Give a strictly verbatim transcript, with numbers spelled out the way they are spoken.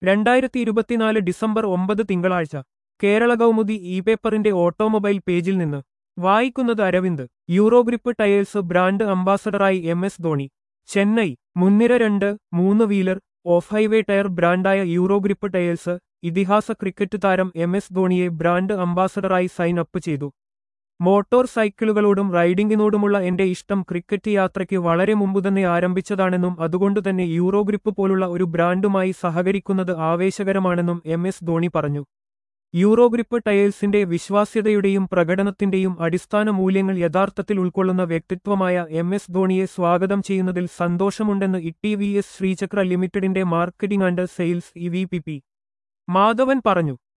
രണ്ടായിരത്തി ഇരുപത്തിനാല് ഡിസംബർ ഒമ്പത് തിങ്കളാഴ്ച കേരള കൗമുദി ഇ പേപ്പറിന്റെ ഓട്ടോമൊബൈൽ പേജിൽ നിന്ന് വായിക്കുന്നത് അരവിന്ദ്. യൂറോഗ്രിപ്പ് ടയേഴ്സ് ബ്രാൻഡ് അംബാസഡറായി എം എസ് ധോണി. ചെന്നൈ. മുൻനിര രണ്ട് മൂന്ന് വീലർ ഓഫ് ഹൈവേ ടയർ ബ്രാൻഡായ യൂറോഗ്രിപ്പ് ടയേഴ്സ് ഇതിഹാസ ക്രിക്കറ്റ് താരം എം എസ് ധോണിയെ ബ്രാൻഡ് അംബാസഡറായി സൈൻ അപ്പ് ചെയ്തു. മോട്ടോർ സൈക്കിളുകളോടും റൈഡിംഗിനോടുമുള്ള എന്റെ ഇഷ്ടം ക്രിക്കറ്റ് യാത്രയ്ക്ക് വളരെ മുമ്പുതന്നെ ആരംഭിച്ചതാണെന്നും അതുകൊണ്ടുതന്നെ യൂറോഗ്രിപ്പ് പോലുള്ള ഒരു ബ്രാൻഡുമായി സഹകരിക്കുന്നത് ആവേശകരമാണെന്നും എം എസ് ധോണി പറഞ്ഞു. യൂറോഗ്രിപ്പ് ടയേഴ്സിന്റെ വിശ്വാസ്യതയുടെയും പ്രകടനത്തിന്റെയും അടിസ്ഥാന മൂല്യങ്ങൾ യഥാർത്ഥത്തിൽ ഉൾക്കൊള്ളുന്ന വ്യക്തിത്വമായ എം എസ് ധോണിയെ സ്വാഗതം ചെയ്യുന്നതിൽ സന്തോഷമുണ്ടെന്ന് E T V S Srichakra ലിമിറ്റഡിന്റെ marketing and sales E V P P Madhavan പറഞ്ഞു.